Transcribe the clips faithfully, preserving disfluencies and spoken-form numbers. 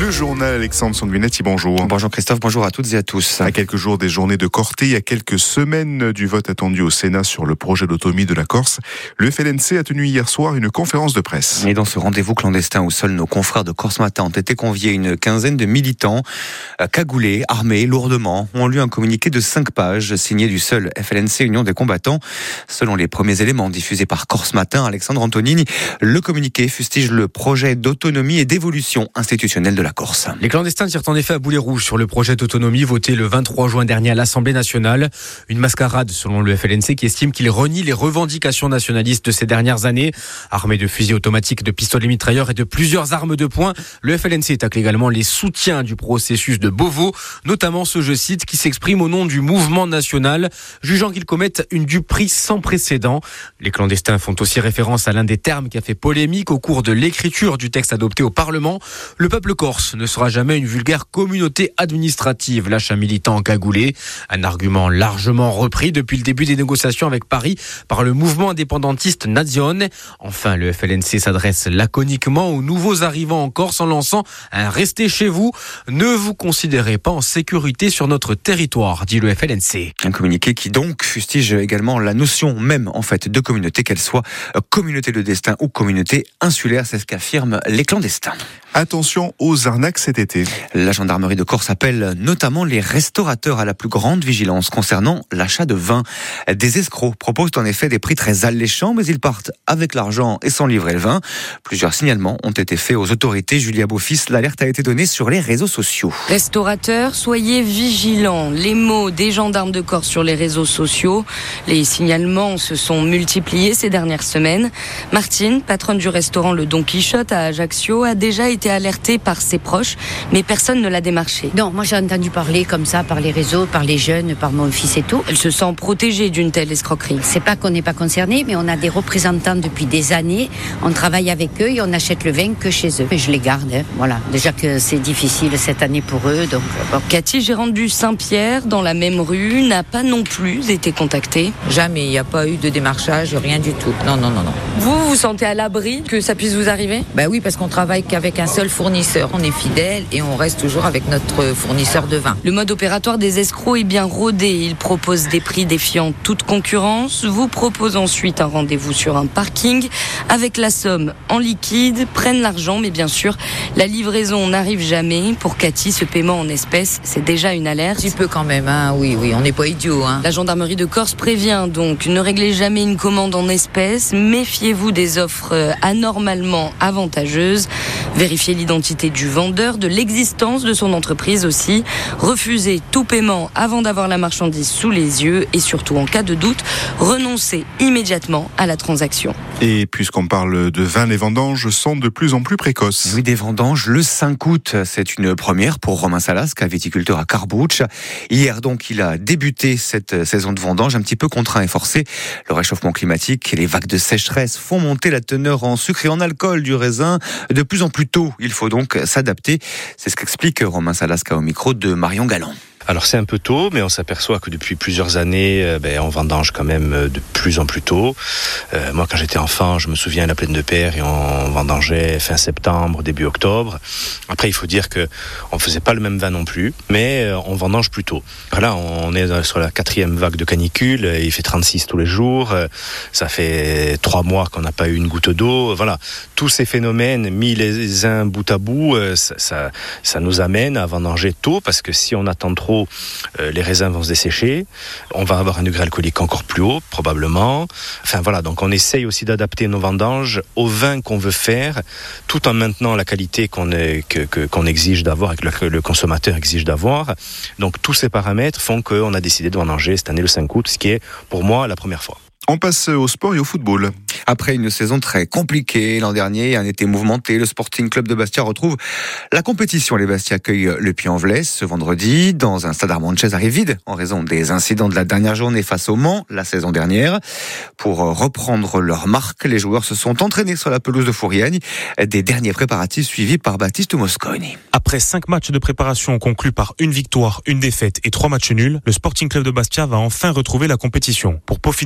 Le journal Alexandre Sanguinetti, bonjour. Bonjour Christophe, bonjour à toutes et à tous. À quelques jours des journées de Corté, à quelques semaines du vote attendu au Sénat sur le projet d'autonomie de la Corse, le F L N C a tenu hier soir une conférence de presse. Et dans ce rendez-vous clandestin où seuls nos confrères de Corse Matin ont été conviés, une quinzaine de militants cagoulés, armés lourdement, ont lu un communiqué de cinq pages signé du seul F L N C Union des combattants. Selon les premiers éléments diffusés par Corse Matin, Alexandre Antonini, le communiqué fustige le projet d'autonomie et d'évolution institutionnelle de la Corse. Les clandestins tirent en effet à boulet rouge sur le projet d'autonomie voté le vingt-trois juin dernier à l'Assemblée nationale. Une mascarade selon le F L N C qui estime qu'il renie les revendications nationalistes de ces dernières années. Armé de fusils automatiques, de pistolets mitrailleurs et de plusieurs armes de poing, le F L N C tacle également les soutiens du processus de Beauvau, notamment ce, je cite, qui s'exprime au nom du mouvement national, jugeant qu'ils commettent une duperie sans précédent. Les clandestins font aussi référence à l'un des termes qui a fait polémique au cours de l'écriture du texte adopté au Parlement. Le peuple corse ne sera jamais une vulgaire communauté administrative, lâche un militant encagoulé. Un argument largement repris depuis le début des négociations avec Paris par le mouvement indépendantiste Nazione. Enfin, le F L N C s'adresse laconiquement aux nouveaux arrivants en Corse en lançant un « restez chez vous, ne vous considérez pas en sécurité sur notre territoire », dit le F L N C. Un communiqué qui donc fustige également la notion même en fait de communauté, qu'elle soit communauté de destin ou communauté insulaire, c'est ce qu'affirment les clandestins. Attention aux arnaques cet été. La gendarmerie de Corse appelle notamment les restaurateurs à la plus grande vigilance concernant l'achat de vin. Des escrocs proposent en effet des prix très alléchants, mais ils partent avec l'argent et sans livrer le vin. Plusieurs signalements ont été faits aux autorités. Julia Beaufils, l'alerte a été donnée sur les réseaux sociaux. Restaurateurs, soyez vigilants. Les mots des gendarmes de Corse sur les réseaux sociaux. Les signalements se sont multipliés ces dernières semaines. Martine, patronne du restaurant Le Don Quichotte à Ajaccio, a déjà été alertée par ses proches, mais personne ne l'a démarché. Non, moi j'ai entendu parler comme ça par les réseaux, par les jeunes, par mon fils et tout. Elle se sent protégée d'une telle escroquerie. C'est pas qu'on n'est pas concerné, mais on a des représentants depuis des années. On travaille avec eux et on achète le vin que chez eux. Et je les garde, hein. Voilà. Déjà que c'est difficile cette année pour eux, donc bon. Cathy, gérante du Saint-Pierre, dans la même rue, n'a pas non plus été contactée. Jamais, il n'y a pas eu de démarchage, rien du tout. Non, non, non, non. Vous, vous sentez à l'abri que ça puisse vous arriver ? Ben oui, parce qu'on travaille qu'avec un seul fournisseur. On est fidèle et on reste toujours avec notre fournisseur de vin. Le mode opératoire des escrocs est bien rodé. Ils proposent des prix défiant toute concurrence, vous proposent ensuite un rendez-vous sur un parking avec la somme en liquide, prennent l'argent, mais bien sûr, la livraison n'arrive jamais. Pour Cathy, ce paiement en espèces, c'est déjà une alerte. Un petit peu quand même, hein. Oui, oui, on n'est pas idiot. Hein. La gendarmerie de Corse prévient donc, ne réglez jamais une commande en espèces, méfiez-vous des offres anormalement avantageuses, vérifiez l'identité du vendeur, de l'existence de son entreprise aussi, refusez tout paiement avant d'avoir la marchandise sous les yeux et surtout en cas de doute, renoncez immédiatement à la transaction. Et puisqu'on parle de vin, les vendanges sont de plus en plus précoces. Oui, des vendanges le cinq août, c'est une première pour Romain Salasca, viticulteur à Carbouche. Hier donc, il a débuté cette saison de vendange un petit peu contraint et forcé. Le réchauffement climatique et les vagues de sécheresse font monter la teneur en sucre et en alcool du raisin de plus en plus tôt. Il faut donc s'adapter. C'est ce qu'explique Romain Salasca au micro de Marion Galland. Alors c'est un peu tôt, mais on s'aperçoit que depuis plusieurs années, euh, ben, on vendange quand même de plus en plus tôt. Euh, moi, quand j'étais enfant, je me souviens à la Plaine de Père et on vendangeait fin septembre, début octobre. Après, il faut dire que on faisait pas le même vin non plus, mais euh, on vendange plus tôt. Là, on est sur la quatrième vague de canicule. Il fait trente-six tous les jours. Euh, ça fait trois mois qu'on n'a pas eu une goutte d'eau. Voilà, tous ces phénomènes mis les uns bout à bout, euh, ça, ça, ça nous amène à vendanger tôt, parce que si on attend trop, Euh, les raisins vont se dessécher, on va avoir un degré alcoolique encore plus haut, probablement. Enfin voilà, donc on essaye aussi d'adapter nos vendanges au vin qu'on veut faire, tout en maintenant la qualité qu'on, est, que, que, qu'on exige d'avoir et que le, que le consommateur exige d'avoir. Donc tous ces paramètres font qu'on a décidé de vendanger cette année le cinq août, ce qui est pour moi la première fois. On passe au sport et au football. Après une saison très compliquée l'an dernier, un été mouvementé, le Sporting Club de Bastia retrouve la compétition. Les Bastia accueillent le Puy-en-Velay ce vendredi dans un stade Armand Chaise vide en raison des incidents de la dernière journée face au Mans la saison dernière. Pour reprendre leur marque, les joueurs se sont entraînés sur la pelouse de Fouriagne. Des derniers préparatifs suivis par Baptiste Mosconi. Après cinq matchs de préparation conclus par une victoire, une défaite et trois matchs nuls, le Sporting Club de Bastia va enfin retrouver la compétition. Pour peaufiner la préparation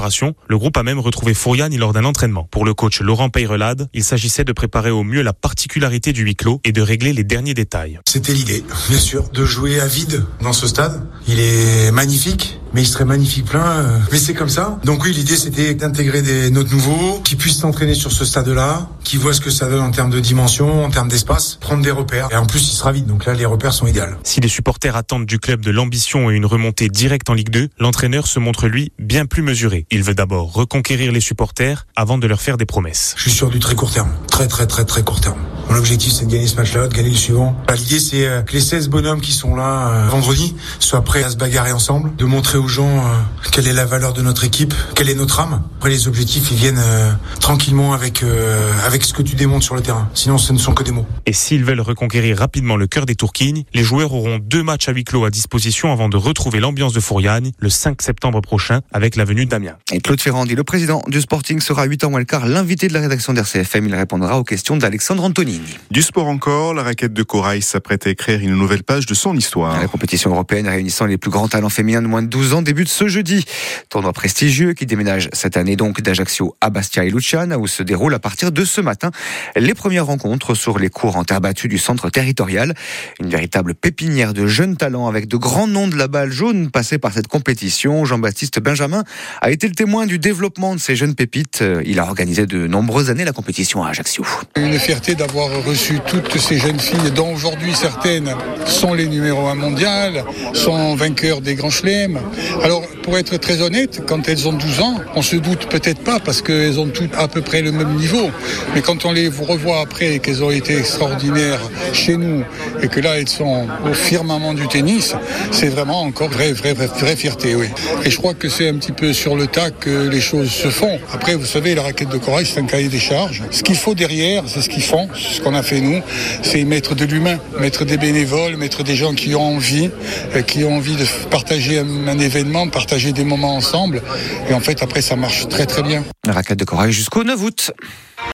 préparation. Le groupe a même retrouvé Fouriani lors d'un entraînement. Pour le coach Laurent Peyrelade, il s'agissait de préparer au mieux la particularité du huis clos et de régler les derniers détails. C'était l'idée, bien sûr, de jouer à vide dans ce stade. Il est magnifique, mais il serait magnifique plein, mais c'est comme ça. Donc oui, l'idée c'était d'intégrer des notes nouveaux, qui puissent s'entraîner sur ce stade-là, qui voient ce que ça donne en termes de dimension, en termes d'espace, prendre des repères. Et en plus, il sera vide, donc là, les repères sont idéaux. Si les supporters attendent du club de l'ambition et une remontée directe en Ligue deux, l'entraîneur se montre lui bien plus mesuré. Il veut d'abord reconquérir les supporters avant de leur faire des promesses. Je suis sur du très court terme, très très très très court terme. Mon objectif, c'est de gagner ce match-là, de gagner le suivant. L'idée, c'est que les seize bonhommes qui sont là euh, vendredi soient prêts à se bagarrer ensemble, de montrer aux gens euh, quelle est la valeur de notre équipe, quelle est notre âme. Après, les objectifs, ils viennent euh, tranquillement avec euh, avec ce que tu démontres sur le terrain. Sinon, ce ne sont que des mots. Et s'ils veulent reconquérir rapidement le cœur des Tourquignes, les joueurs auront deux matchs à huis clos à disposition avant de retrouver l'ambiance de Fouriani le cinq septembre prochain avec la venue d'Amiens. Et Claude Ferrandi, le président du Sporting, sera à huit heures moins le quart l'invité de la rédaction d'R C F M. Il répondra aux questions d'Alexandre Antonini. Du sport encore, la raquette de corail s'apprête à écrire une nouvelle page de son histoire. La compétition européenne réunissant les plus grands talents féminins de moins de douze ans débute ce jeudi. Tournoi prestigieux qui déménage cette année donc d'Ajaccio à Bastia et Luciana, où se déroule à partir de ce matin les premières rencontres sur les cours en terre battue du centre territorial. Une véritable pépinière de jeunes talents avec de grands noms de la balle jaune passés par cette compétition. Jean-Baptiste Benjamin a été le témoin du développement de ces jeunes pépites. Il a organisé de nombreuses années la compétition à Ajaccio. Une fierté d'avoir reçu toutes ces jeunes filles dont aujourd'hui certaines sont les numéros un mondial, sont vainqueurs des grands chelems. Alors pour être très honnête, quand elles ont douze ans, on se doute peut-être pas parce qu'elles ont toutes à peu près le même niveau. Mais quand on les revoit après et qu'elles ont été extraordinaires chez nous et que là elles sont au firmament du tennis, c'est vraiment encore vraie, vraie, vraie, vraie fierté, oui. Et je crois que c'est un petit peu sur le tas que les choses se font. Après, vous savez, la raquette de corail, c'est un cahier des charges. Ce qu'il faut derrière, c'est ce qu'ils font, c'est ce qu'on a fait nous, c'est mettre de l'humain, mettre des bénévoles, mettre des gens qui ont envie, qui ont envie de partager un, un événement, partager des moments ensemble. Et en fait, après, ça marche très très bien. La raquette de corail jusqu'au neuf août.